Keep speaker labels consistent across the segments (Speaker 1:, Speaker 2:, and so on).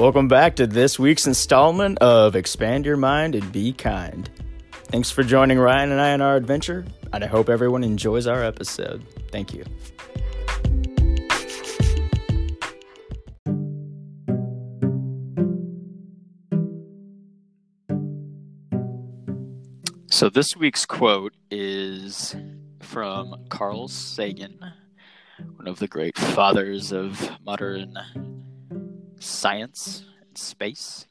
Speaker 1: Welcome back to this week's installment of Expand Your Mind and Be Kind. Thanks for joining Ryan and I on our adventure, and I hope everyone enjoys our episode. Thank you. So this week's quote is from Carl Sagan, one of the great fathers of modern science and space.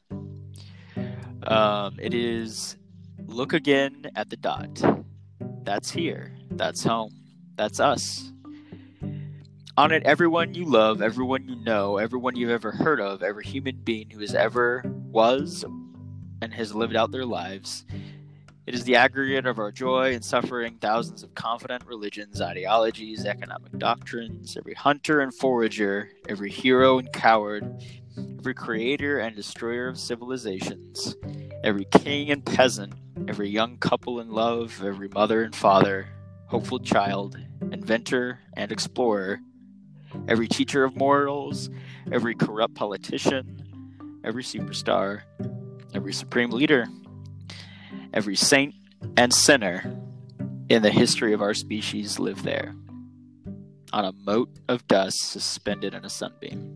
Speaker 1: It is, "Look again at the dot. That's here. That's home. That's us. On it, everyone you love, everyone you know, everyone you've ever heard of, every human being who has ever was and has lived out their lives. It is the aggregate of our joy and suffering, thousands of confident religions, ideologies, economic doctrines, every hunter and forager, every hero and coward, every creator and destroyer of civilizations, every king and peasant, every young couple in love, every mother and father, hopeful child, inventor and explorer, every teacher of morals, every corrupt politician, every superstar, every supreme leader, every saint and sinner in the history of our species live there, on a mote of dust suspended in a sunbeam."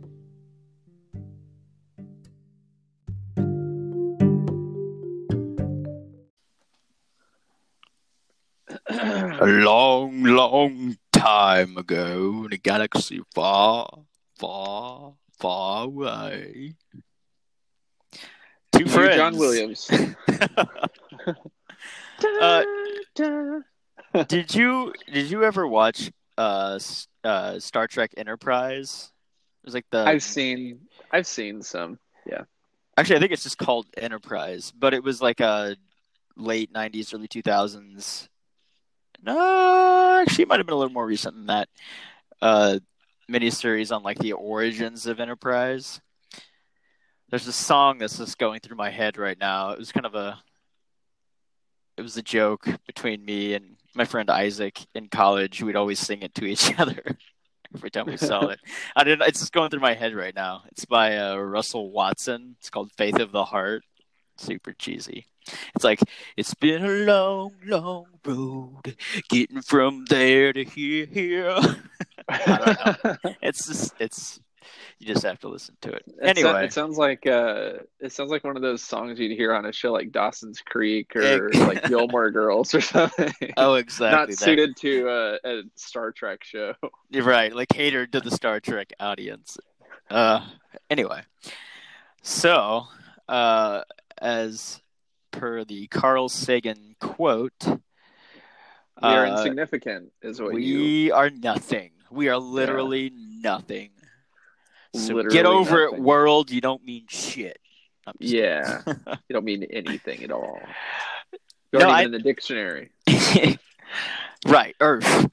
Speaker 1: A long, long time ago in a galaxy far, far, far away, two friends.
Speaker 2: John Williams.
Speaker 1: Did you ever watch Star Trek Enterprise? It was like
Speaker 2: I've seen some. Yeah.
Speaker 1: Actually, I think it's just called Enterprise, but it was like a late 90s, early 2000s. No, actually, it might have been a little more recent than that. Miniseries on like the origins of Enterprise. There's a song that's just going through my head right now. It was a joke between me and my friend Isaac in college. We'd always sing it to each other every time we saw it. It's just going through my head right now. It's by Russell Watson. It's called "Faith of the Heart." Super cheesy. It's like, "It's been a long, long road getting from there to here." I don't know. You just have to listen to it. Anyway,
Speaker 2: it sounds like one of those songs you'd hear on a show like Dawson's Creek or like Gilmore Girls or something.
Speaker 1: Oh, exactly.
Speaker 2: Not suited to a Star Trek show.
Speaker 1: You're right, like catered to the Star Trek audience. Anyway, so as per the Carl Sagan quote,
Speaker 2: we are insignificant, is what
Speaker 1: we are nothing. We are literally nothing. So
Speaker 2: literally
Speaker 1: get over
Speaker 2: nothing.
Speaker 1: it, world. You don't mean shit.
Speaker 2: Yeah, you don't mean anything at all. You aren't even in the dictionary.
Speaker 1: Right, Earth.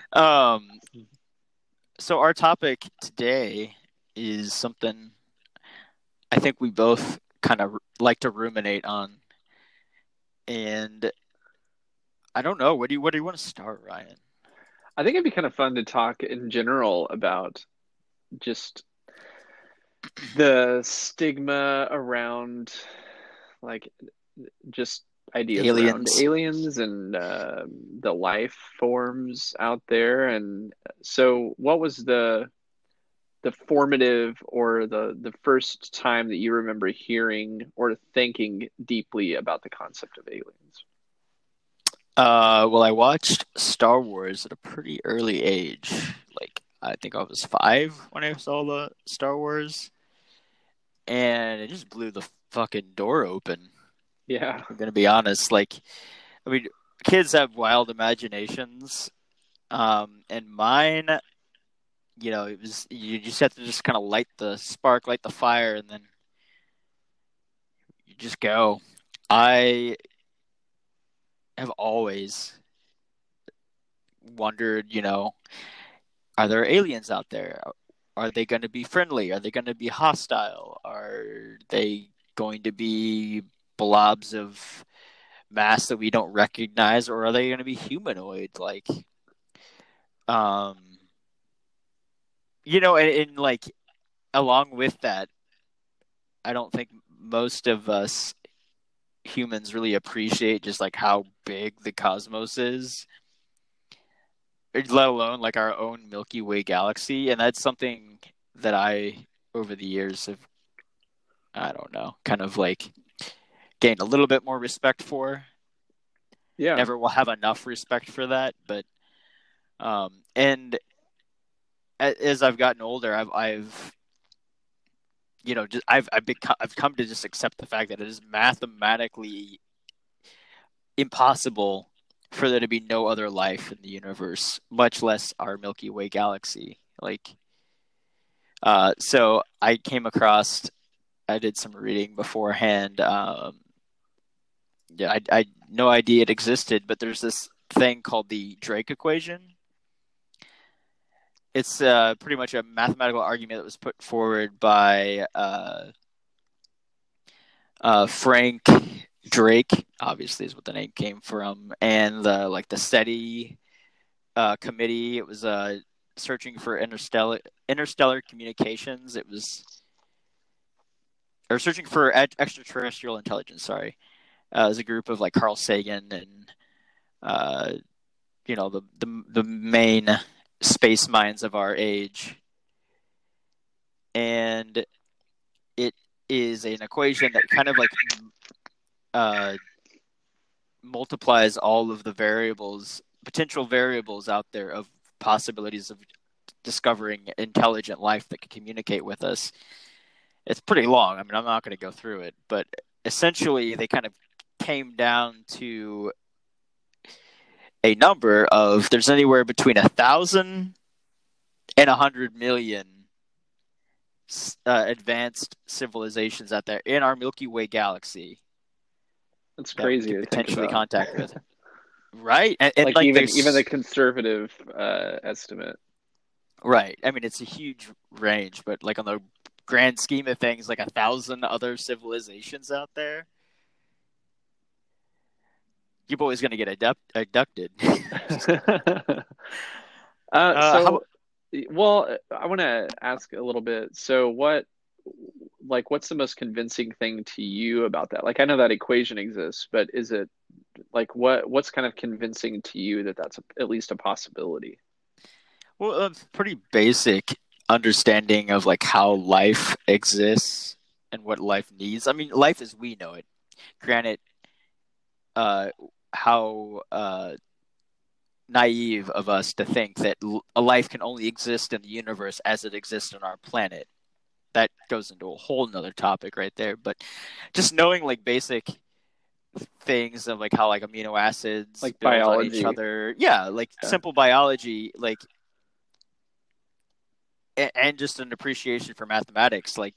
Speaker 1: So our topic today is something I think we both kind of like to ruminate on, and I don't know. Where do you want to start, Ryan?
Speaker 2: I think it'd be kind of fun to talk in general about just the stigma around, like, just ideas around aliens and the life forms out there. And so what was the formative or the first time that you remember hearing or thinking deeply about the concept of aliens?
Speaker 1: Well, I watched Star Wars at a pretty early age. Like, I think I was 5 when I saw the Star Wars, and it just blew the fucking door open.
Speaker 2: Yeah.
Speaker 1: I'm gonna be honest. Like, I mean, kids have wild imaginations, and mine, it was, you just have to just kind of light the spark, light the fire, and then you just go. I have always wondered, are there aliens out there? Are they going to be friendly? Are they going to be hostile? Are they going to be blobs of mass that we don't recognize? Or are they going to be humanoid? Like, and like, along with that, I don't think most of us humans really appreciate just like how big the cosmos is, let alone like our own Milky Way galaxy. And that's something that I, over the years, have, I don't know, kind of like gained a little bit more respect for.
Speaker 2: Yeah.
Speaker 1: Never will have enough respect for that, but and as I've gotten older, I've you know, just I've come to just accept the fact that it is mathematically impossible for there to be no other life in the universe, much less our Milky Way galaxy. Like, so I came across, I did some reading beforehand. Yeah, I no idea it existed, but there's this thing called the Drake equation. It's pretty much a mathematical argument that was put forward by Frank Drake, obviously is what the name came from, and the SETI committee. It was searching for interstellar communications. It was or searching for extraterrestrial intelligence. Sorry, it was a group of like Carl Sagan and the main space minds of our age, and it is an equation that kind of like multiplies all of the potential variables out there of possibilities of discovering intelligent life that can communicate with us. It's pretty long. I mean, I'm not going to go through it, but essentially they kind of came down to a number of there's anywhere between 1,000 and 100 million advanced civilizations out there in our Milky Way galaxy.
Speaker 2: That's crazy
Speaker 1: that we
Speaker 2: to
Speaker 1: could potentially
Speaker 2: think about.
Speaker 1: contact with. Right? And
Speaker 2: like even the conservative estimate.
Speaker 1: Right. I mean, it's a huge range, but like on the grand scheme of things, like 1,000 other civilizations out there, you're always going to get abducted.
Speaker 2: Well, I want to ask a little bit. So what's the most convincing thing to you about that? Like, I know that equation exists, but is it like what's kind of convincing to you that that's at least a possibility?
Speaker 1: Well, a pretty basic understanding of like how life exists and what life needs. I mean, life as we know it. Granted, how naive of us to think that a life can only exist in the universe as it exists on our planet. That goes into a whole nother topic right there. But just knowing like basic things of like how like amino acids
Speaker 2: like
Speaker 1: build
Speaker 2: biology
Speaker 1: on each other. Yeah, like simple biology, like and just an appreciation for mathematics. Like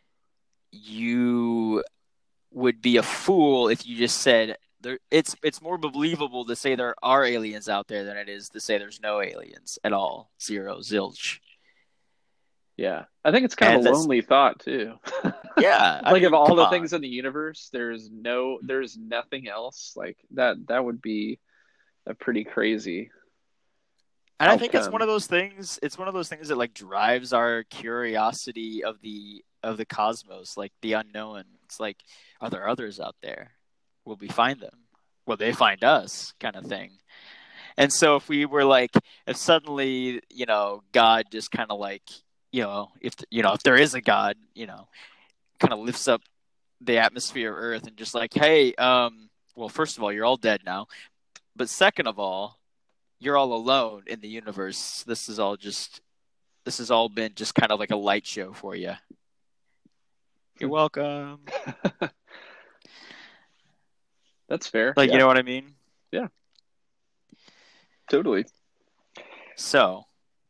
Speaker 1: you would be a fool if you just said there. It's more believable to say there are aliens out there than it is to say there's no aliens at all. Zero, zilch.
Speaker 2: Yeah, I think it's kind of a lonely thought too.
Speaker 1: Yeah,
Speaker 2: like of all the things in the universe, there's nothing else like that. That would be a pretty crazy.
Speaker 1: And I think it's one of those things. It's one of those things that like drives our curiosity of the cosmos, like the unknown. It's like, are there others out there? Will we find them? Will they find us? Kind of thing. And so if we were like, if suddenly, God just kind of like, if there is a God, kind of lifts up the atmosphere of Earth and just like, hey, well, first of all, you're all dead now, but second of all, you're all alone in the universe. This has all been just kind of like a light show for you. You're welcome.
Speaker 2: That's fair.
Speaker 1: Like, yeah. You know what I mean?
Speaker 2: Yeah. Totally.
Speaker 1: So,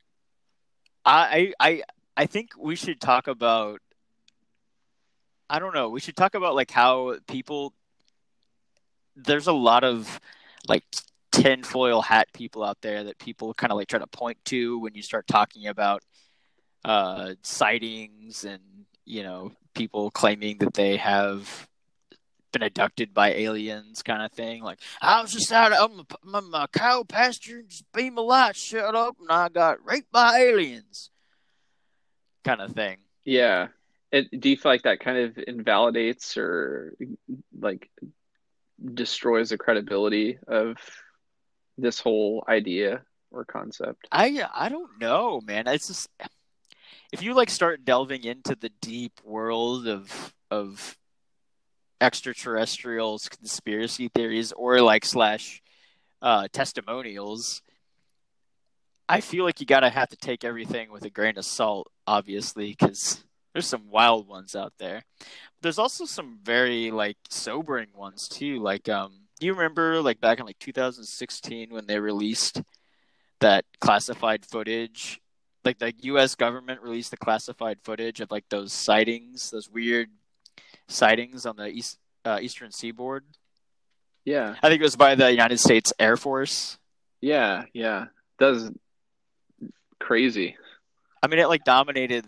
Speaker 1: I think we should talk about, I don't know, we should talk about like how there's a lot of like tinfoil hat people out there that people kind of like try to point to when you start talking about sightings and people claiming that they have been abducted by aliens, kind of thing. Like, I was just out on my cow pasture and just beam of light shut up and I got raped by aliens, kind of thing.
Speaker 2: Yeah. do you feel like that kind of invalidates or like destroys the credibility of this whole idea or concept?
Speaker 1: I don't know, man. It's just if you like start delving into the deep world of extraterrestrials, conspiracy theories, or like slash testimonials, I feel like you gotta have to take everything with a grain of salt, obviously, because there's some wild ones out there. There's also some very like sobering ones too. Like, do you remember like back in like 2016 when they released that classified footage? Like the U.S. government released the classified footage of like those sightings, those weird sightings on the eastern seaboard.
Speaker 2: Yeah,
Speaker 1: I think it was by the United States Air Force.
Speaker 2: yeah. That's crazy.
Speaker 1: I mean, it like dominated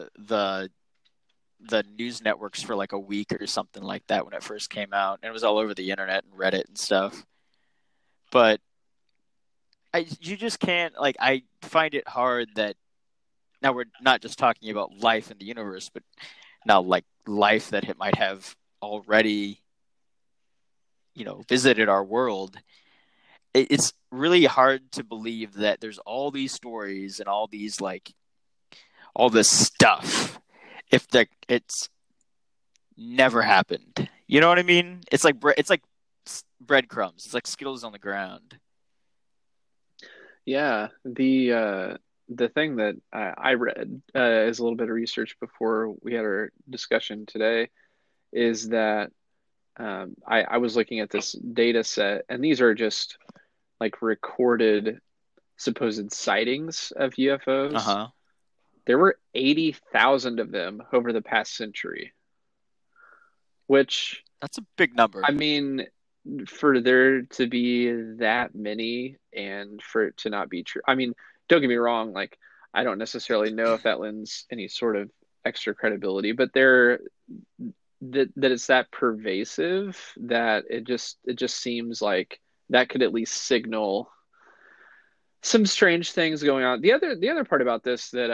Speaker 1: the news networks for like a week or something like that when it first came out, and it was all over the internet and Reddit and stuff. But you just can't like. I find it hard that now we're not just talking about life in the universe, but now like life that it might have already, visited our world. It's really hard to believe that there's all these stories and all these like all this stuff if it's never happened. You know what I mean? It's like breadcrumbs. It's like Skittles on the ground.
Speaker 2: Yeah, the thing that I read as a little bit of research before we had our discussion today is that I was looking at this data set, and these are just like recorded supposed sightings of
Speaker 1: Uh
Speaker 2: UFOs.
Speaker 1: huh.
Speaker 2: There were 80,000 of them over the past century, which,
Speaker 1: That's a big number.
Speaker 2: I mean, for there to be that many and for it to not be true. I mean, don't get me wrong, like I don't necessarily know if that lends any sort of extra credibility, but that it's that pervasive that it just seems like that could at least signal some strange things going on. The other part about this that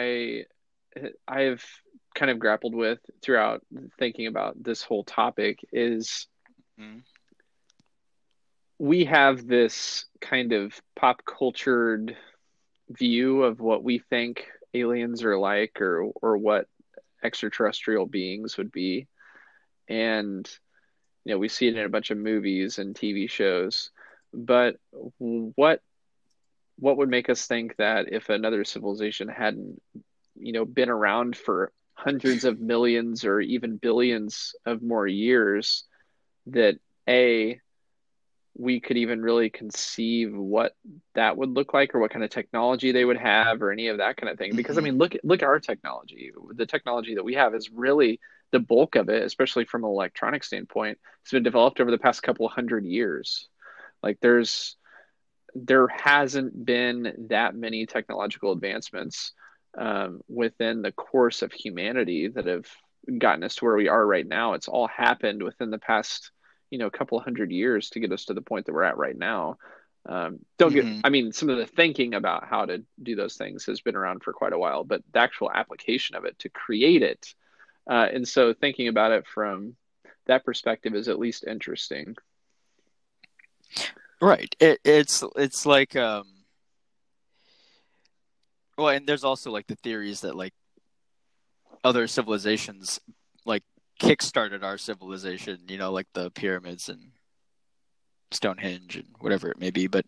Speaker 2: I've kind of grappled with throughout thinking about this whole topic is
Speaker 1: Mm-hmm.
Speaker 2: we have this kind of pop cultured view of what we think aliens are like or what extraterrestrial beings would be. And we see it in a bunch of movies and TV shows. But what would make us think that if another civilization hadn't, been around for hundreds of millions or even billions of more years, that a we could even really conceive what that would look like or what kind of technology they would have or any of that kind of thing. Because I
Speaker 1: Mm-hmm.
Speaker 2: mean, look at our technology. The technology that we have is really the bulk of it, especially from an electronic standpoint, has been developed over the past couple of hundred years. Like there hasn't been that many technological advancements within the course of humanity that have gotten us to where we are right now. It's all happened within the past, couple of hundred years to get us to the point that we're at right now.
Speaker 1: Mm-hmm.
Speaker 2: I mean, some of the thinking about how to do those things has been around for quite a while, but the actual application of it to create it, and so thinking about it from that perspective is at least interesting.
Speaker 1: Right. It's like well, and there's also like the theories that like other civilizations like kickstarted our civilization, like the pyramids and Stonehenge and whatever it may be. But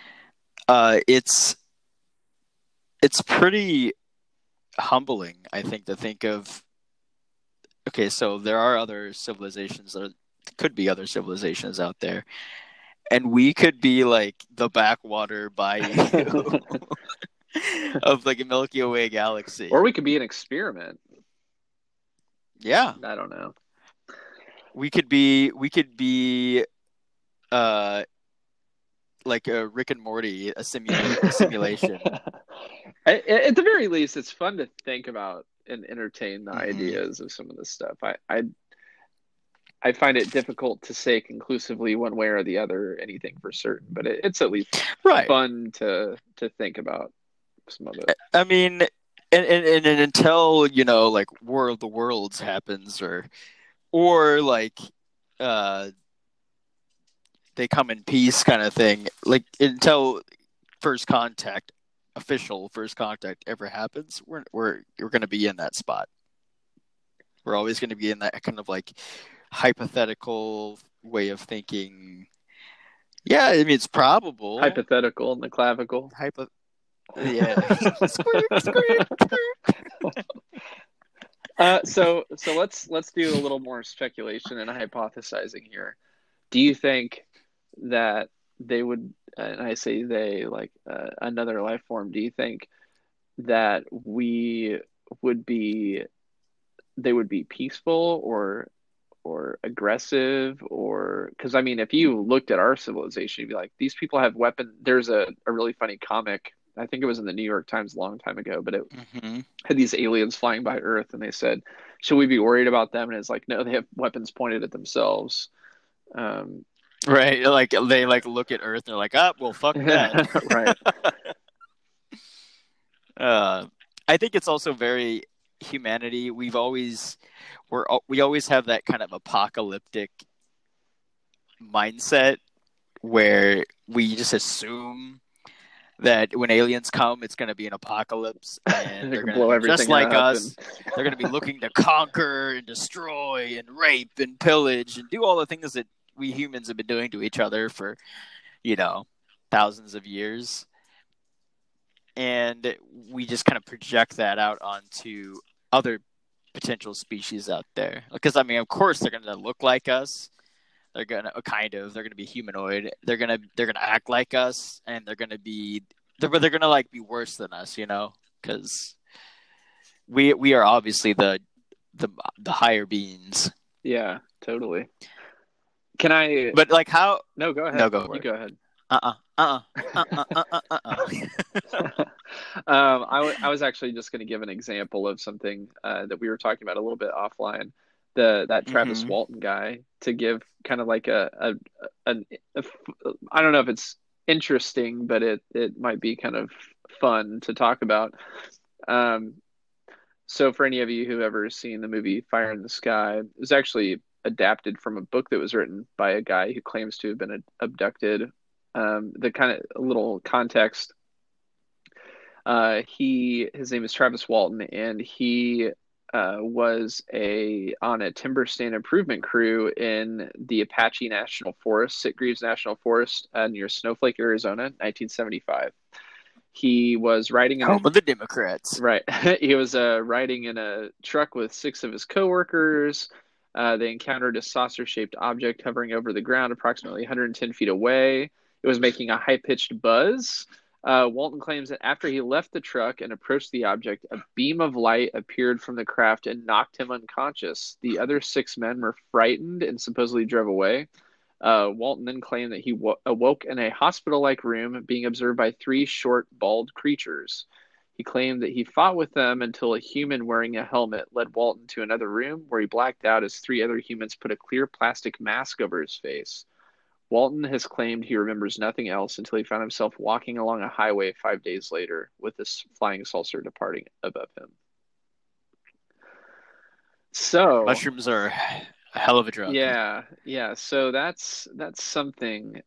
Speaker 1: it's pretty humbling, I think, to think of. Okay, so there are other civilizations, or could be other civilizations out there, and we could be like the backwater bayou of like a Milky Way
Speaker 2: Or
Speaker 1: galaxy.
Speaker 2: we could be an experiment.
Speaker 1: Yeah,
Speaker 2: I don't know.
Speaker 1: we could be uh like a Rick and Morty, a simulation.
Speaker 2: At the very least, it's fun to think about and entertain the
Speaker 1: Mm-hmm.
Speaker 2: ideas of some of this stuff. I find it difficult to say conclusively one way or the other anything for certain, but it's at least
Speaker 1: Right.
Speaker 2: fun to think about some of it.
Speaker 1: I mean, and until, like War of the Worlds happens, or like uh they come in peace kind of thing, like until first contact, official first contact ever happens, we're going to be in that spot. We're always going to be in that kind of like hypothetical way of thinking. Yeah, I mean, it's probable.
Speaker 2: Hypothetical in the clavicle.
Speaker 1: Yeah. Squirt, squirt, squirt.
Speaker 2: So let's do a little more speculation and hypothesizing here. Do you think that they would, and I say they, like another life form, do you think that they would be peaceful or aggressive? Or because I mean, if you looked at our civilization, you'd be like, these people have weapons. There's a really funny comic, I think it was in the New York Times a long time ago, but it had these aliens flying by Earth, and they said, should we be worried about them? And it's like, no, they have weapons pointed at themselves.
Speaker 1: Right, like they like look at Earth and they're like, well, fuck that.
Speaker 2: Right.
Speaker 1: I think it's also very humanity. We always have that kind of apocalyptic mindset where we just assume that when aliens come, it's going to be an apocalypse, and they're going to blow everything just like us. They're going to be looking to conquer and destroy and rape and pillage and do all the things that we humans have been doing to each other for, thousands of years. And we just kind of project that out onto other potential species out there. Because, I mean, of course, they're going to look like us. They're going to be humanoid. They're going to act like us, and they're going to be like be worse than us, because we are obviously the higher beings.
Speaker 2: Yeah, totally. Can I?
Speaker 1: But like how?
Speaker 2: No, go ahead.
Speaker 1: No, go
Speaker 2: ahead. I was actually just going to give an example of something that we were talking about a little bit offline. That Travis Walton guy, to give kind of like I don't know if it's interesting, but it might be kind of fun to talk about. So for any of you who've ever seen the movie Fire in the Sky, it was actually adapted from a book that was written by a guy who claims to have been abducted. The kind of little context, his name is Travis Walton, and he was on a timber stand improvement crew in the Apache National Forest, Sitgreaves National Forest, near Snowflake, Arizona, 1975. He was riding in
Speaker 1: home of the Democrats.
Speaker 2: Right. He was riding in a truck with 6 of his coworkers. They encountered a saucer-shaped object hovering over the ground approximately 110 feet away. It was making a high-pitched buzz. Walton claims that after he left the truck and approached the object, a beam of light appeared from the craft and knocked him unconscious. The other 6 men were frightened and supposedly drove away. Walton then claimed that he awoke in a hospital-like room being observed by 3 short, bald creatures. He claimed that he fought with them until a human wearing a helmet led Walton to another room where he blacked out as 3 other humans put a clear plastic mask over his face. Walton has claimed he remembers nothing else until he found himself walking along a highway 5 days later with this flying saucer departing above him. So
Speaker 1: mushrooms are a hell of a drug.
Speaker 2: Yeah. So that's something.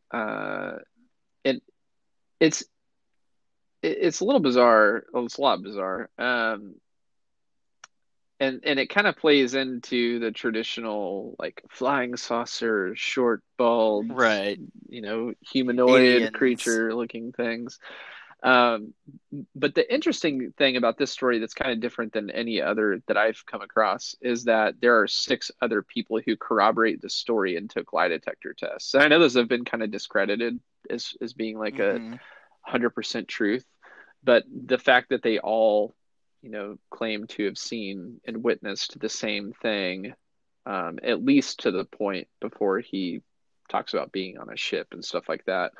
Speaker 2: It's a little bizarre. Well, it's a lot bizarre. And it kind of plays into the traditional like flying saucer, short, bald,
Speaker 1: right?
Speaker 2: Humanoid aliens, creature looking things. But the interesting thing about this story that's kind of different than any other that I've come across is that there are 6 other people who corroborate the story and took lie detector tests. And I know those have been kind of discredited as being like a 100% truth, but the fact that they all claim to have seen and witnessed the same thing, at least to the point before he talks about being on a ship and stuff like that,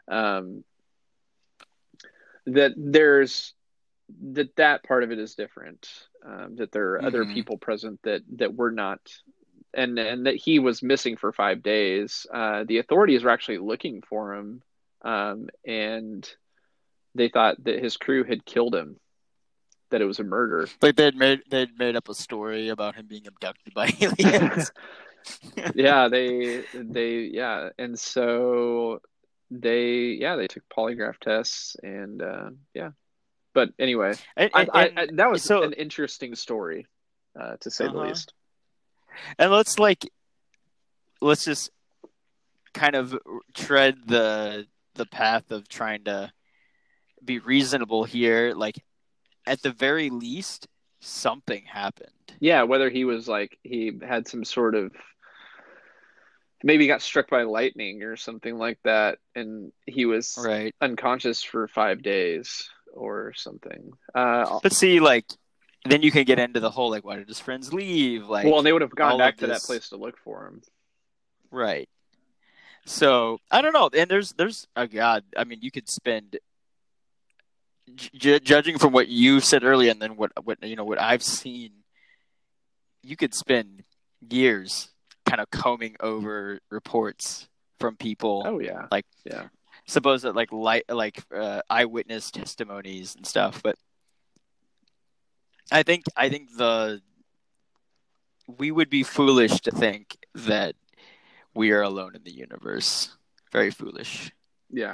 Speaker 2: that there's that part of it is different, that there are other people present that were not, and that he was missing for 5 days. The authorities were actually looking for him, and they thought that his crew had killed him. that it was a murder.
Speaker 1: Like they'd made up a story about him being abducted by aliens.
Speaker 2: Yeah, yeah, and so they took polygraph tests and yeah. But anyway,
Speaker 1: and,
Speaker 2: I that was
Speaker 1: so
Speaker 2: an interesting story, to say the
Speaker 1: uh-huh.
Speaker 2: least.
Speaker 1: And let's just kind of tread the path of trying to be reasonable here. Like at the very least, something happened.
Speaker 2: Yeah, whether he was like he had some sort of maybe got struck by lightning or something like that, and he was
Speaker 1: Right.
Speaker 2: unconscious for 5 days or something.
Speaker 1: But see, like, then you can get into the whole, like, why did his friends leave?
Speaker 2: Well, and
Speaker 1: Like,
Speaker 2: they would have gone
Speaker 1: all of
Speaker 2: back to that
Speaker 1: this.
Speaker 2: place to look for him.
Speaker 1: Right. So, I don't know. And there's a God. I mean, you could spend, judging from what you said earlier and then what I've seen, you could spend years kind of combing over reports from people,
Speaker 2: Oh yeah,
Speaker 1: like,
Speaker 2: yeah.
Speaker 1: supposed eyewitness testimonies and stuff. But I think we would be foolish to think that we are alone in the universe. Very foolish.
Speaker 2: Yeah.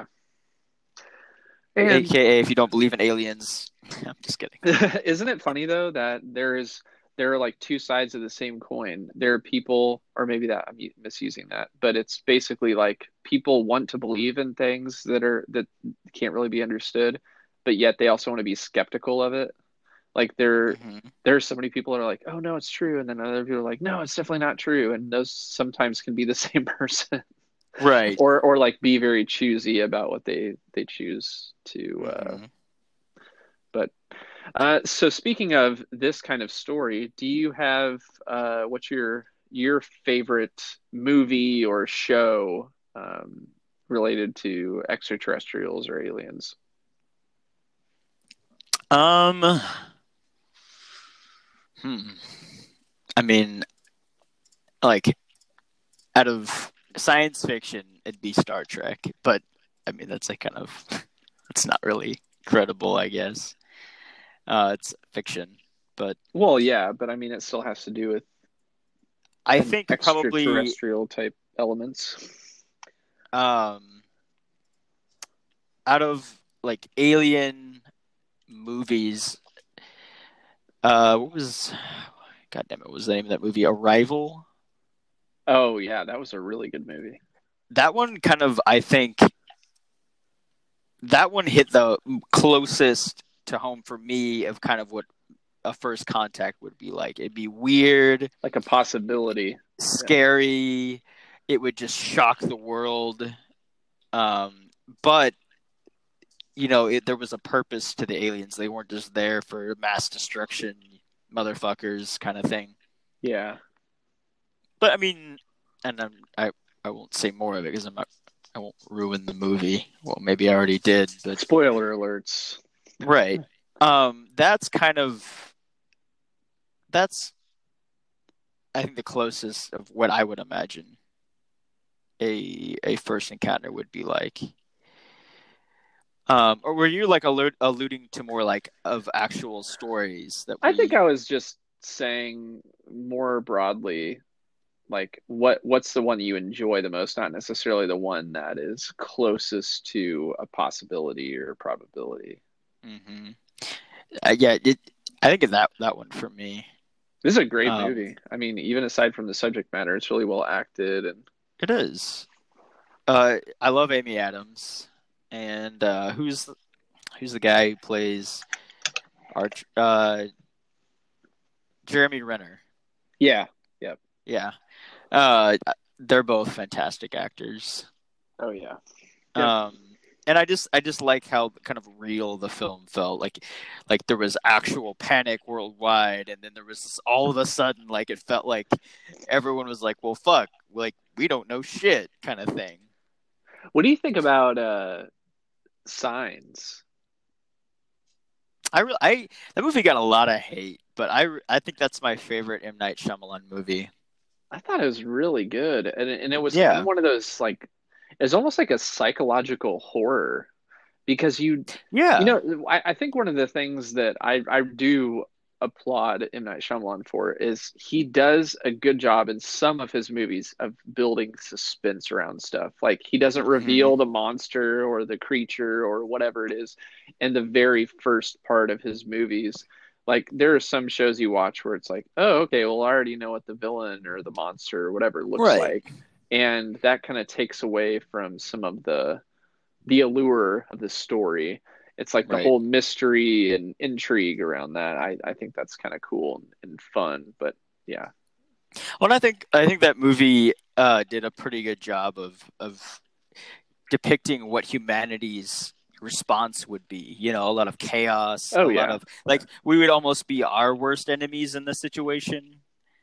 Speaker 2: And
Speaker 1: AKA, if you don't believe in aliens, I'm just kidding.
Speaker 2: isn't it funny though that there are like two sides of the same coin. There are people, or maybe that I'm misusing that, but it's basically like people want to believe in things that can't really be understood, but yet they also want to be skeptical of it. Like
Speaker 1: Mm-hmm.
Speaker 2: there's so many people that are like, oh no, it's true, and then other people are like, no, it's definitely not true, and those sometimes can be the same person.
Speaker 1: Right.
Speaker 2: Or like be very choosy about what they choose to
Speaker 1: Mm-hmm.
Speaker 2: but so speaking of this kind of story, do you have what's your favorite movie or show related to extraterrestrials or aliens?
Speaker 1: Um. Hmm. I mean, like, out of science fiction, it'd be Star Trek, but I mean that's like kind of it's not really credible, I guess. It's fiction, but
Speaker 2: Well, yeah, but I mean it still has to do with
Speaker 1: I
Speaker 2: an
Speaker 1: think probably
Speaker 2: extraterrestrial type elements.
Speaker 1: um out of like alien movies, what was God damn it, what was the name of that movie? Arrival.
Speaker 2: Oh yeah, that was a really good movie.
Speaker 1: That one kind of, I think, that one hit the closest to home for me of kind of what a first contact would be like. It'd be weird,
Speaker 2: Like a possibility. Yeah.
Speaker 1: scary. It would just shock the world. But there was a purpose to the aliens. They weren't just there for mass destruction, motherfuckers, kind of thing.
Speaker 2: Yeah.
Speaker 1: But I mean, and I won't say more of it because I won't ruin the movie. Well, maybe I already did, but
Speaker 2: Spoiler alerts.
Speaker 1: right. That's kind of that's I think the closest of what I would imagine a first encounter would be like. Or were you like alluding to more like of actual stories that
Speaker 2: I think
Speaker 1: we?
Speaker 2: I was just saying more broadly, like what's the one that you enjoy the most, not necessarily the one that is closest to a possibility or probability.
Speaker 1: Mm-hmm. Yeah, I think of that one for me.
Speaker 2: This is a great
Speaker 1: Um,
Speaker 2: movie. I mean, even aside from the subject matter, it's really well acted and
Speaker 1: it is. I love Amy Adams, and who's the guy who plays Arch? Jeremy Renner.
Speaker 2: yeah, yeah.
Speaker 1: Yeah. Uh, they're both fantastic actors.
Speaker 2: Oh yeah. Yep.
Speaker 1: And I just like how kind of real the film felt. Like there was actual panic worldwide, and then there was this, all of a sudden, like it felt like everyone was like, "Well, fuck, like we don't know shit," kind of thing.
Speaker 2: What do you think about Signs?
Speaker 1: I that movie got a lot of hate, but I think that's my favorite M Night Shyamalan movie.
Speaker 2: I thought it was really good, and it was kind of
Speaker 1: Yeah.
Speaker 2: one of those like it's almost like a psychological horror because you
Speaker 1: Yeah.
Speaker 2: know, I think one of the things that I do applaud M. Night Shyamalan for is he does a good job in some of his movies of building suspense around stuff. Like he doesn't
Speaker 1: Hmm.
Speaker 2: reveal the monster or the creature or whatever it is in the very first part of his movies. Like there are some shows you watch where it's like, oh, okay, well, I already know what the villain or the monster or whatever looks
Speaker 1: Right.
Speaker 2: like, and that kind of takes away from some of the allure of the story. It's like the
Speaker 1: Right.
Speaker 2: whole mystery and intrigue around that. I think that's kind of cool and fun. But yeah,
Speaker 1: Well, I think that movie did a pretty good job of depicting what humanity's response would be. You know, a lot of chaos,
Speaker 2: oh
Speaker 1: a lot
Speaker 2: yeah,
Speaker 1: of like we would almost be our worst enemies in the situation.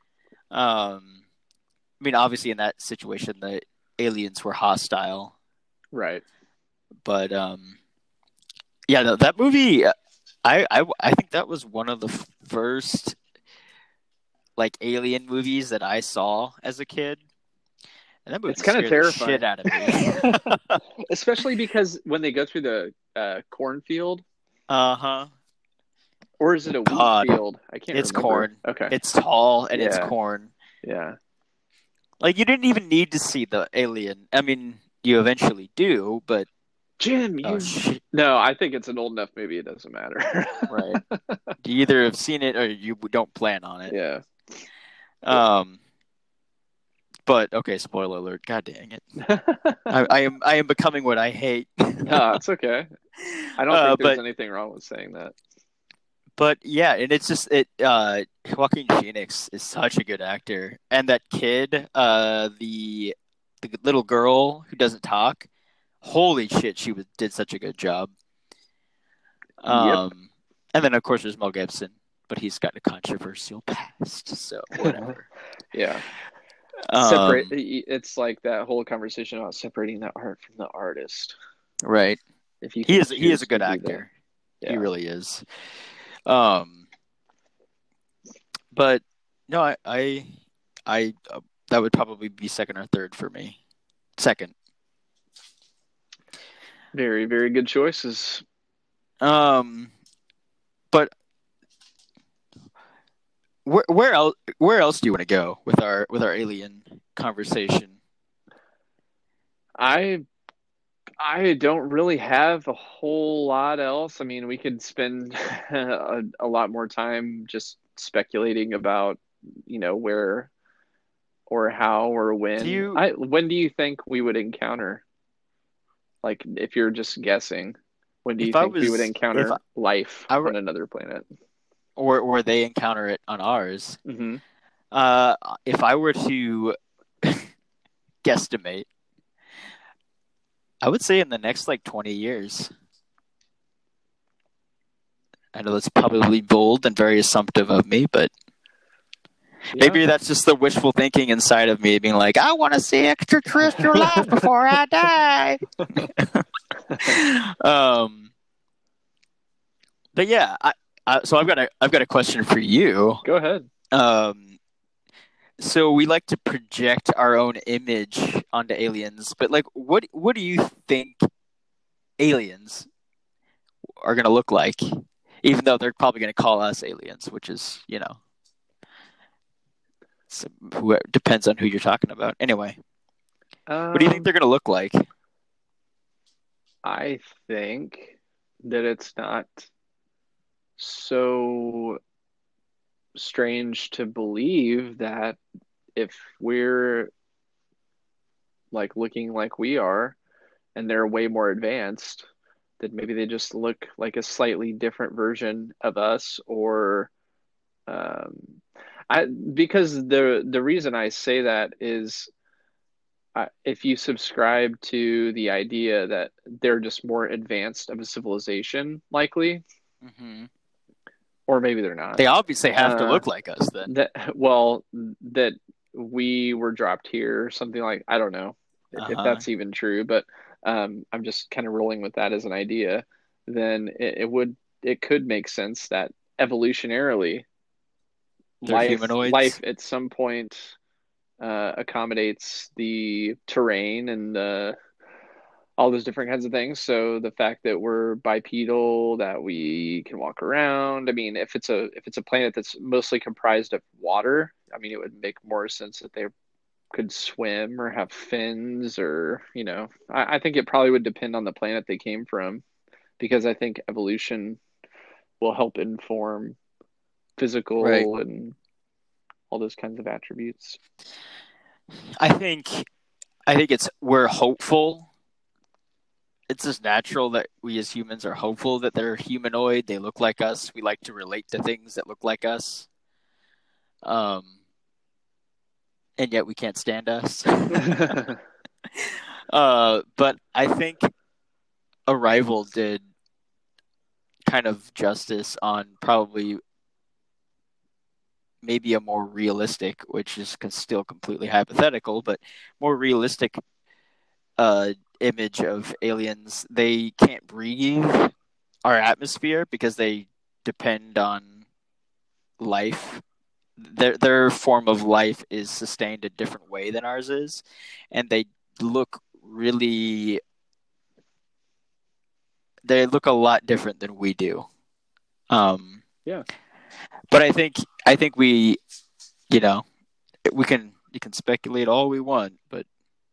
Speaker 1: I mean, obviously, in that situation, the aliens were hostile,
Speaker 2: right.
Speaker 1: but yeah, no, that movie, I think that was one of the first like alien movies that I saw as a kid, and that
Speaker 2: It's
Speaker 1: movie
Speaker 2: kind of
Speaker 1: scared the shit
Speaker 2: terrifying,
Speaker 1: out of me.
Speaker 2: especially because when they go through the cornfield,
Speaker 1: Uh huh.
Speaker 2: or is it a wheat
Speaker 1: God,
Speaker 2: field? I can't
Speaker 1: it's
Speaker 2: remember.
Speaker 1: corn.
Speaker 2: Okay,
Speaker 1: It's tall and it's
Speaker 2: yeah,
Speaker 1: corn.
Speaker 2: yeah.
Speaker 1: Like you didn't even need to see the alien. I mean, you eventually do, but
Speaker 2: Jim,
Speaker 1: oh
Speaker 2: you
Speaker 1: shit,
Speaker 2: no, I think it's an old enough movie. It doesn't matter.
Speaker 1: right? You either have seen it or you don't plan on it.
Speaker 2: Yeah.
Speaker 1: Um, but okay, spoiler alert. God dang it. I am becoming what I hate.
Speaker 2: No, it's okay. I don't think there's
Speaker 1: But
Speaker 2: anything wrong with saying that.
Speaker 1: yeah, and it's just Joaquin Phoenix is such a good actor, and that kid, the little girl who doesn't talk, holy shit, did such a good job.
Speaker 2: Yep.
Speaker 1: And then of course there's Mel Gibson, but he's got a controversial past, so whatever.
Speaker 2: Yeah. Separate.
Speaker 1: Um,
Speaker 2: It's like that whole conversation about separating the art from the artist.
Speaker 1: right.
Speaker 2: If you
Speaker 1: He
Speaker 2: can
Speaker 1: is a
Speaker 2: choose to
Speaker 1: good
Speaker 2: do that.
Speaker 1: actor. He
Speaker 2: Yeah.
Speaker 1: really is. Um, but no, I that would probably be second or third for me. Second.
Speaker 2: Very, very good choices.
Speaker 1: Um, but where else do you want to go with our alien conversation?
Speaker 2: I I don't really have a whole lot else. I mean, we could spend a lot more time just speculating about, where or how or
Speaker 1: Do
Speaker 2: when.
Speaker 1: you?
Speaker 2: When do you think we would encounter, like, if you're just guessing, when do you
Speaker 1: If I
Speaker 2: think we would
Speaker 1: was if
Speaker 2: encounter life
Speaker 1: I were
Speaker 2: on another planet?
Speaker 1: or they encounter it on ours?
Speaker 2: Hmm.
Speaker 1: Uh, if I were to guesstimate, I would say in the next like 20 years. I know that's probably bold and very assumptive of me, but
Speaker 2: Yeah.
Speaker 1: maybe that's just the wishful thinking inside of me being like, I want to see extraterrestrial life before I die. um, but yeah, so I've got a question for you.
Speaker 2: Go ahead.
Speaker 1: Um, so we like to project our own image onto aliens, but like, what do you think aliens are going to look like? Even though they're probably going to call us aliens, which is, who depends on who you're talking about. Anyway, what do you think
Speaker 2: Um,
Speaker 1: they're going to look like?
Speaker 2: I think that it's not so strange to believe that if we're like looking like we are and they're way more advanced, that maybe they just look like a slightly different version of us, or um because the reason I say that is, if you subscribe to the idea that they're just more advanced of a civilization, likely,
Speaker 1: Mm-hmm.
Speaker 2: or maybe they're not.
Speaker 1: They obviously have to
Speaker 2: Uh,
Speaker 1: look like us then.
Speaker 2: that we were dropped here, or something, like, I don't know
Speaker 1: Uh
Speaker 2: if
Speaker 1: huh.
Speaker 2: that's even true, but I'm just kind of rolling with that as an idea. Then it could make sense that evolutionarily,
Speaker 1: They're
Speaker 2: life
Speaker 1: humanoids.
Speaker 2: at some point, accommodates the terrain and all those different kinds of things. So the fact that we're bipedal, that we can walk around. I mean, if it's a planet that's mostly comprised of water, I mean, it would make more sense that they could swim or have fins, or I think it probably would depend on the planet they came from, because I think evolution will help inform
Speaker 1: Right.
Speaker 2: physical and all those kinds of attributes.
Speaker 1: I think we're hopeful. It's just natural that we as humans are hopeful that they're humanoid. They look like us. We like to relate to things that look like us. Um, and yet we can't stand us. But I think Arrival did kind of justice on probably maybe a more realistic, which is still completely hypothetical, but more realistic image of aliens. They can't breathe our atmosphere because they depend on life. Their form of life is sustained a different way than ours is, and look really they look a lot different than we do.
Speaker 2: Yeah.
Speaker 1: But I think we, you know, you can speculate all we want, but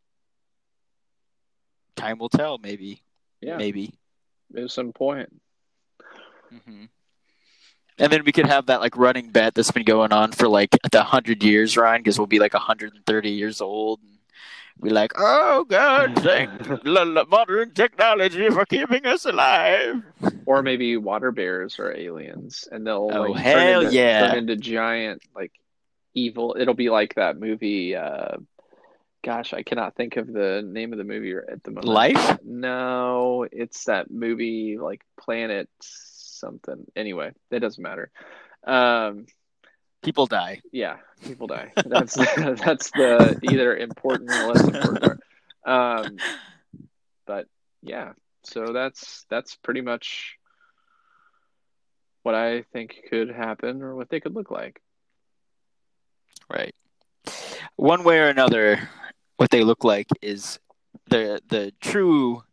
Speaker 1: time will tell. Maybe,
Speaker 2: Yeah.
Speaker 1: maybe.
Speaker 2: At some point.
Speaker 1: Mm-hmm. And then we could have that like running bet that's been going on for like 100 years, Ryan, because we'll be like 130 years old. And we're like, oh God, thank modern technology for keeping us alive.
Speaker 2: Or maybe water bears are aliens, and they'll
Speaker 1: Oh
Speaker 2: like
Speaker 1: hell
Speaker 2: turn
Speaker 1: yeah!
Speaker 2: into giant like evil. It'll be like that movie. Gosh, I cannot think of the name of the movie at the moment.
Speaker 1: Life?
Speaker 2: No, it's that movie like Planet something. Anyway, it doesn't matter. Um,
Speaker 1: People die.
Speaker 2: yeah, people die. That's that's the either important or less important part. Um, but yeah, so that's pretty much what I think could happen or what they could look like.
Speaker 1: Right. One way or another, what they look like is the true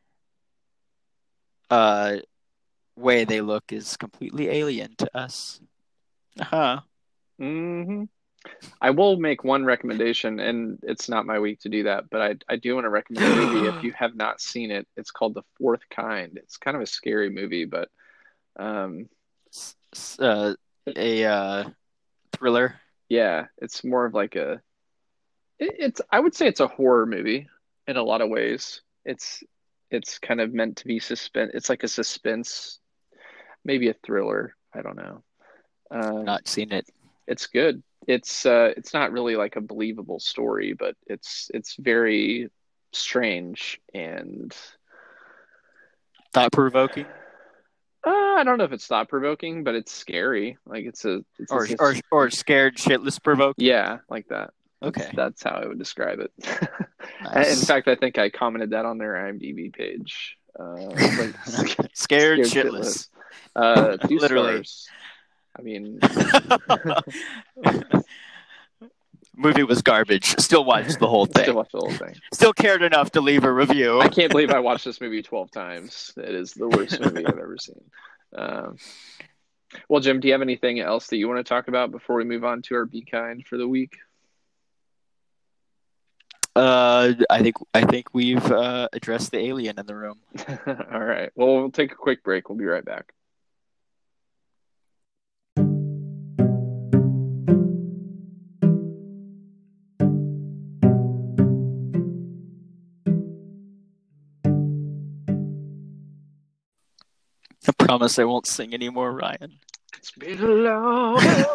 Speaker 1: uh, way they look is completely alien to us. Uh-huh.
Speaker 2: Hmm. I will make one recommendation, and it's not my week to do that, but I do want to recommend a movie if you have not seen it. It's called The Fourth Kind. It's kind of a scary movie, but um,
Speaker 1: uh, a thriller.
Speaker 2: yeah, it's more of like it's I would say it's a horror movie in a lot of ways. It's kind of meant to be suspense. It's like a suspense, maybe a thriller. I don't know. Um,
Speaker 1: Not seen it.
Speaker 2: it's good. It's not really like a believable story, but it's very strange and
Speaker 1: Thought provoking,
Speaker 2: I don't know if it's thought provoking, but it's scary. Like
Speaker 1: or scared shitless provoking.
Speaker 2: yeah, like that.
Speaker 1: Okay,
Speaker 2: That's how I would describe it. In
Speaker 1: nice.
Speaker 2: fact, I think I commented that on their IMDb page. Like
Speaker 1: Scared shitless.
Speaker 2: Two
Speaker 1: Literally.
Speaker 2: stars. I mean,
Speaker 1: Movie was garbage. Still watched the whole thing.
Speaker 2: still watch the whole thing.
Speaker 1: Still cared enough to leave a review.
Speaker 2: I can't believe I watched this movie 12 times. It is the worst movie I've ever seen. Um, well, Jim, do you have anything else that you want to talk about before we move on to our Be Kind for the week?
Speaker 1: I think we've addressed the alien in the room.
Speaker 2: All right. Well, we'll take a quick break. We'll be right back.
Speaker 1: I promise I won't sing anymore, Ryan.
Speaker 2: It's been a long.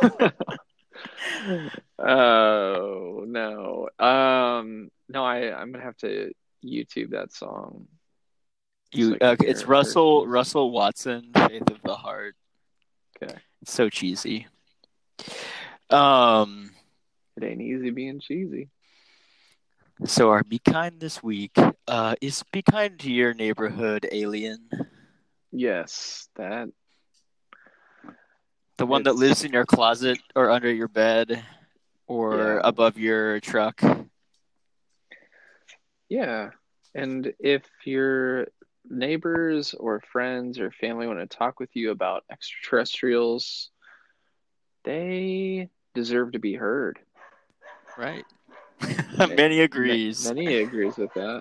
Speaker 2: Oh no. No, I'm gonna have to YouTube that song.
Speaker 1: It's Russell Watson, Faith of the Heart.
Speaker 2: Okay.
Speaker 1: It's so cheesy.
Speaker 2: It ain't easy being cheesy.
Speaker 1: So our Be Kind this week is be kind to your neighborhood alien.
Speaker 2: Yes, that.
Speaker 1: The one that lives in your closet or under your bed or above your truck.
Speaker 2: Yeah. And if your neighbors or friends or family want to talk with you about extraterrestrials, they deserve to be heard.
Speaker 1: Right. Many agrees.
Speaker 2: Many agrees with that.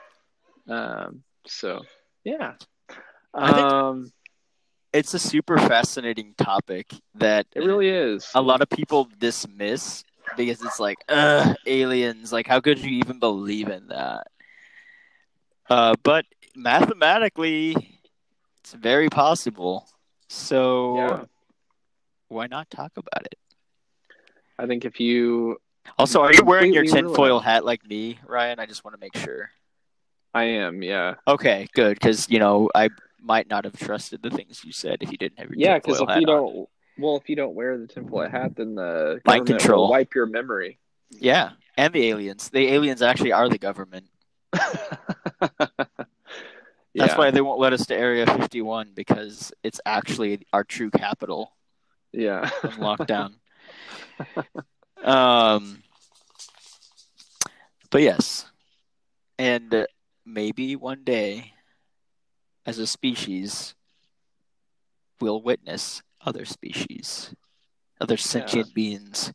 Speaker 2: So, yeah.
Speaker 1: I think it's a super fascinating topic that
Speaker 2: it really is.
Speaker 1: A lot of people dismiss because it's like, aliens. Like, how could you even believe in that? But mathematically, it's very possible. So why not talk about it?
Speaker 2: I think if you...
Speaker 1: Also, are you wearing your tinfoil hat like me, Ryan? I just want to make sure.
Speaker 2: I am, yeah.
Speaker 1: Okay, good, because, I might not have trusted the things you said if you didn't have your tinfoil hat on. Yeah,
Speaker 2: because if you don't wear the tinfoil hat, then the
Speaker 1: mind control
Speaker 2: will wipe your memory.
Speaker 1: Yeah, and the aliens. The aliens actually are the government. That's why they won't let us to Area 51, because it's actually our true capital.
Speaker 2: Yeah.
Speaker 1: On lockdown. But yes. And maybe one day, as a species, we'll witness other species, other sentient beings.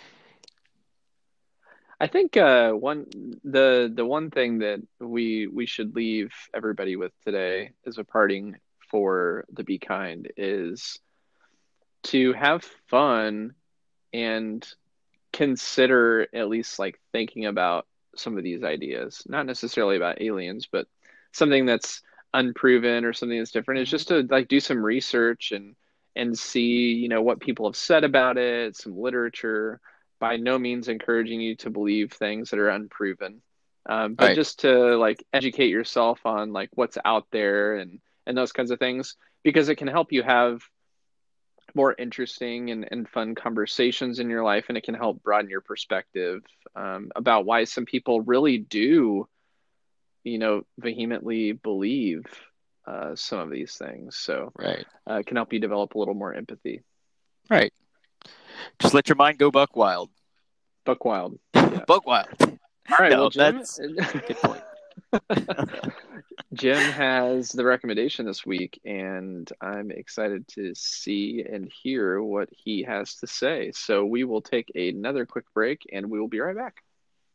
Speaker 2: I think the one thing that we should leave everybody with today as a parting for the Be Kind is to have fun and consider at least like thinking about some of these ideas, not necessarily about aliens, but something that's unproven or something that's different. Is just to like do some research and see, what people have said about it, some literature. By no means encouraging you to believe things that are unproven, but just to like educate yourself on like what's out there and those kinds of things, because it can help you have more interesting and fun conversations in your life, and it can help broaden your perspective about why some people really do, vehemently believe some of these things. So it can help you develop a little more empathy.
Speaker 1: Right. Just let your mind go buck wild.
Speaker 2: Buck wild.
Speaker 1: Yeah. Buck wild.
Speaker 2: All right, well, Jim,
Speaker 1: that's a good point.
Speaker 2: Jim has the recommendation this week, and I'm excited to see and hear what he has to say. So we will take another quick break, and we will be right back.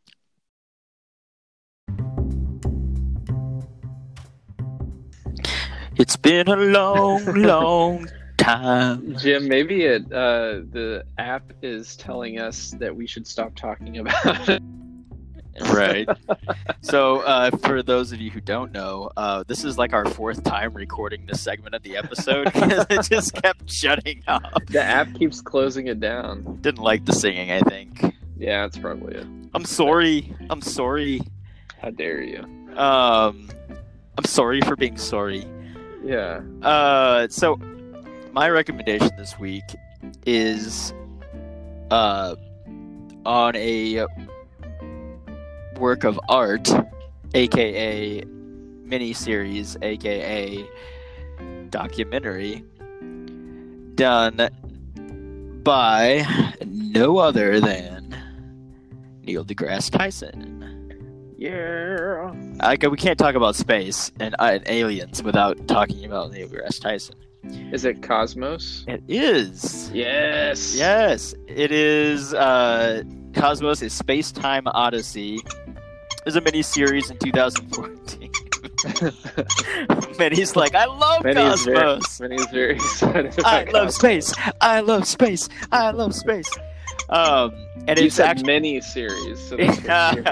Speaker 1: It's been a long, long time.
Speaker 2: Jim, maybe the app is telling us that we should stop talking about it.
Speaker 1: Right. So for those of you who don't know, this is like our fourth time recording this segment of the episode because it just kept shutting off.
Speaker 2: The app keeps closing it down.
Speaker 1: Didn't like the singing, I think.
Speaker 2: Yeah, that's probably it.
Speaker 1: I'm sorry.
Speaker 2: How dare you?
Speaker 1: I'm sorry for being sorry.
Speaker 2: Yeah.
Speaker 1: So my recommendation this week is on a work of art, aka miniseries, aka documentary, done by no other than Neil deGrasse Tyson.
Speaker 2: Yeah.
Speaker 1: We can't talk about space and aliens without talking about Neil deGrasse Tyson.
Speaker 2: Is it Cosmos?
Speaker 1: It is.
Speaker 2: Yes.
Speaker 1: Yes, it is. Cosmos: A Space-Time Odyssey. It was a mini-series in 2014. Manny's like, I love Cosmos.
Speaker 2: Manny's very excited about
Speaker 1: I love space. I love space. I love space. And
Speaker 2: you
Speaker 1: it's
Speaker 2: said
Speaker 1: actually
Speaker 2: mini-series. So
Speaker 1: it's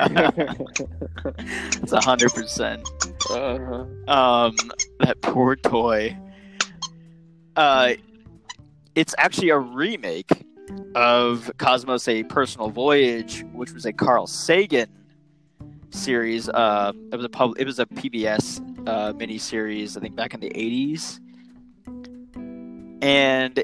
Speaker 1: 100%. That poor toy. It's actually a remake of Cosmos: A Personal Voyage, which was a Carl Sagan series. It was a PBS miniseries, I think, back in the 80s. And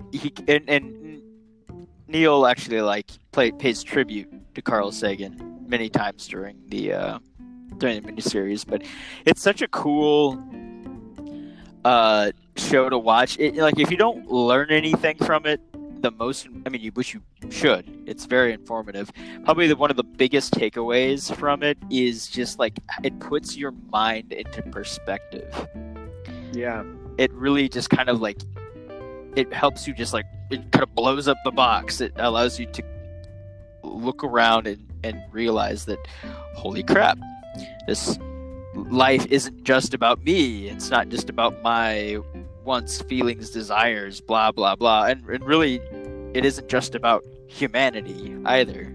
Speaker 1: Neil actually pays tribute to Carl Sagan many times during the miniseries. But it's such a cool show to watch. If you don't learn anything from it, the most. I mean, which you should. It's very informative. Probably one of the biggest takeaways from it is just like it puts your mind into perspective.
Speaker 2: Yeah.
Speaker 1: It really just kind of like it helps you just like it kind of blows up the box. It allows you to look around and realize that holy crap, this life isn't just about me. It's not just about my wants, feelings, desires, blah blah blah, and really it isn't just about humanity either.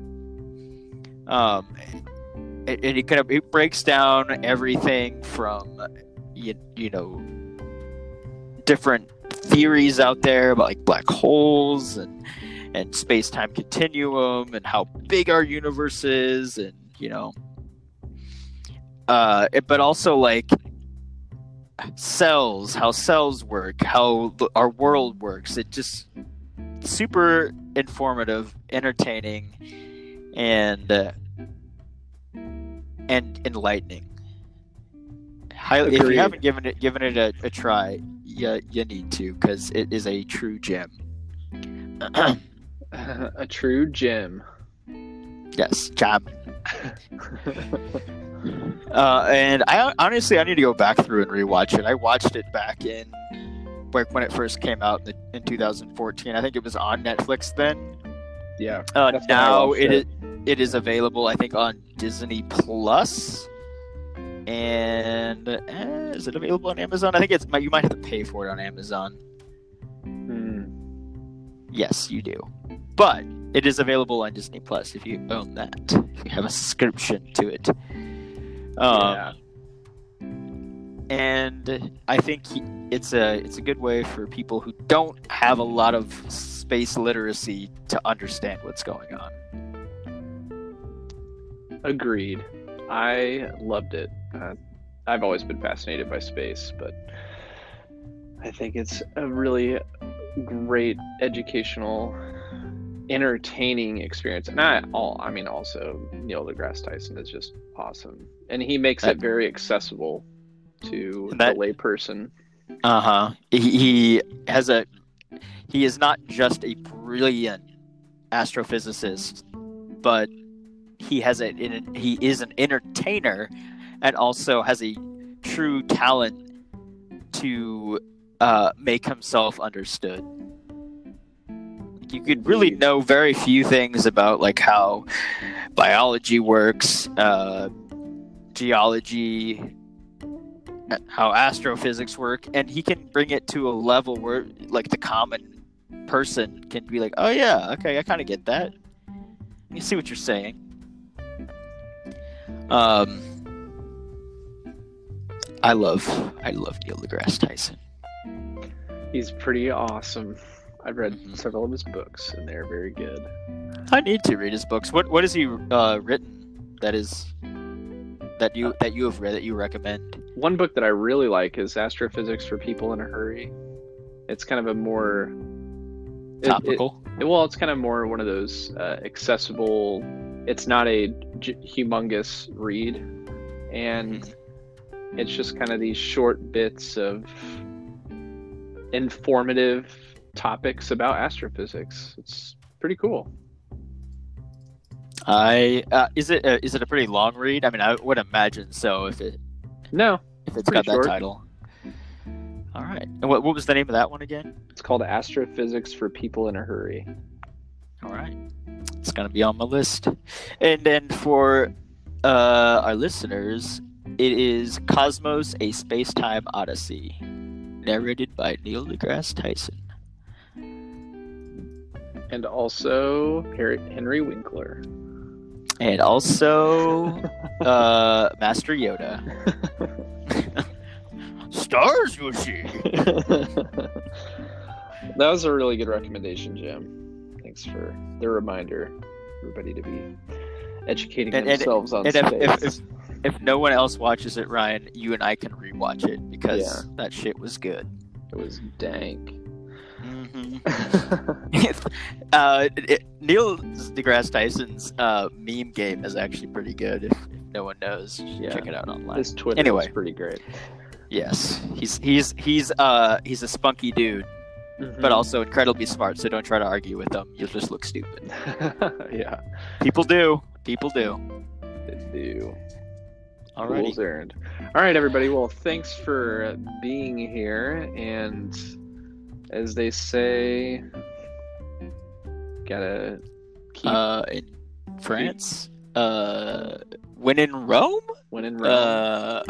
Speaker 1: It breaks down everything from you know different theories out there about like black holes and space-time continuum and how big our universe is, and but also like cells, how cells work, how our world works. It just super informative, entertaining, and enlightening. Highly, if you haven't given it a try, you need to, because it is a true gem.
Speaker 2: A true gem.
Speaker 1: Yes, gem. And I honestly need to go back through and rewatch it. I watched it back in when it first came out in 2014. I think it was on Netflix then.
Speaker 2: Yeah.
Speaker 1: Now it is available, I think, on Disney Plus. And is it available on Amazon? I think you might have to pay for it on Amazon. Yes, you do. But it is available on Disney Plus if you own that. If you have a subscription to it.
Speaker 2: Yeah.
Speaker 1: And I think it's a good way for people who don't have a lot of space literacy to understand what's going on.
Speaker 2: Agreed. I loved it. I've always been fascinated by space, but I think it's a really great educational, entertaining experience. And also Neil deGrasse Tyson is just awesome, and he makes it very accessible to the layperson.
Speaker 1: He is not just a brilliant astrophysicist, but he is an entertainer, and also has a true talent to make himself understood. You could really know very few things about like how biology works, geology, how astrophysics work, and he can bring it to a level where like the common person can be like, oh yeah, okay, I kind of get that. You see what you're saying. I love Neil deGrasse Tyson.
Speaker 2: He's pretty awesome. I've read several of his books, and they're very good.
Speaker 1: I need to read his books. What has he written that you have read that you recommend?
Speaker 2: One book that I really like is Astrophysics for People in a Hurry. It's kind of a more
Speaker 1: topical.
Speaker 2: It's kind of more one of those accessible. It's not a humongous read, and it's just kind of these short bits of informative topics about astrophysics. It's pretty cool.
Speaker 1: Is it a pretty long read? I mean, I would imagine so if it's got
Speaker 2: short.
Speaker 1: that title. All right. And what was the name of that one again?
Speaker 2: It's called Astrophysics for People in a Hurry.
Speaker 1: All right. It's going to be on my list. And then for our listeners, it is Cosmos: A Space-Time Odyssey, narrated by Neil deGrasse Tyson.
Speaker 2: And also Henry Winkler.
Speaker 1: And also Master Yoda. Stars, you see.
Speaker 2: That was a really good recommendation, Jim. Thanks for the reminder. Everybody to be educating themselves on space.
Speaker 1: If no one else watches it, Ryan, you and I can rewatch it, because that shit was good.
Speaker 2: It was dank.
Speaker 1: Neil deGrasse Tyson's meme game is actually pretty good. If no one knows, check it out online.
Speaker 2: His Twitter is pretty great.
Speaker 1: Yes, he's a spunky dude. but also incredibly smart. So don't try to argue with them. You'll just look stupid.
Speaker 2: Yeah.
Speaker 1: People do. People do.
Speaker 2: They do.
Speaker 1: Alrighty.
Speaker 2: Rules earned. All right, everybody. Well, thanks for being here. And as they say, gotta keep
Speaker 1: In France, when in Rome,
Speaker 2: when in Rome,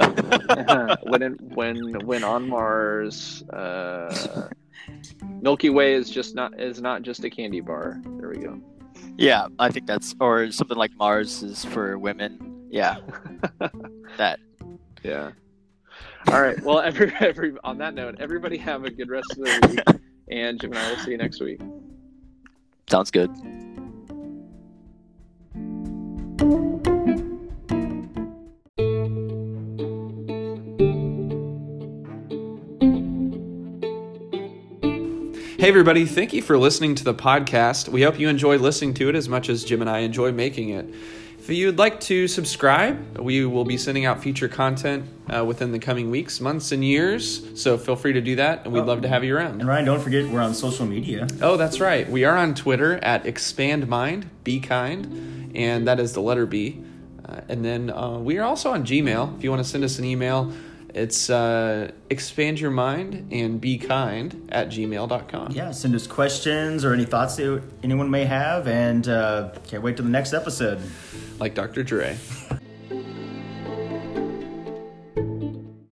Speaker 2: when on Mars. Milky Way is not just a candy bar. There we go.
Speaker 1: Yeah, I think that's, or something like Mars is for women. Yeah, that.
Speaker 2: Yeah. All right. Well, every on that note, everybody have a good rest of the week, and Jim and I will see you next week.
Speaker 1: Sounds good.
Speaker 3: Hey everybody, thank you for listening to the podcast. We hope you enjoy listening to it as much as Jim and I enjoy making it. If you'd like to subscribe, we will be sending out future content within the coming weeks, months, and years. So feel free to do that, and we'd love to have you around.
Speaker 4: And Ryan, don't forget we're on social media.
Speaker 3: Oh, that's right. We are on Twitter at ExpandMind, be kind, and that is the letter B. And then we are also on Gmail. If you want to send us an email, it's expandyourmind and be kind at gmail.com.
Speaker 4: Yeah, send us questions or any thoughts that anyone may have, and can't wait till the next episode.
Speaker 3: Like Dr. Dre.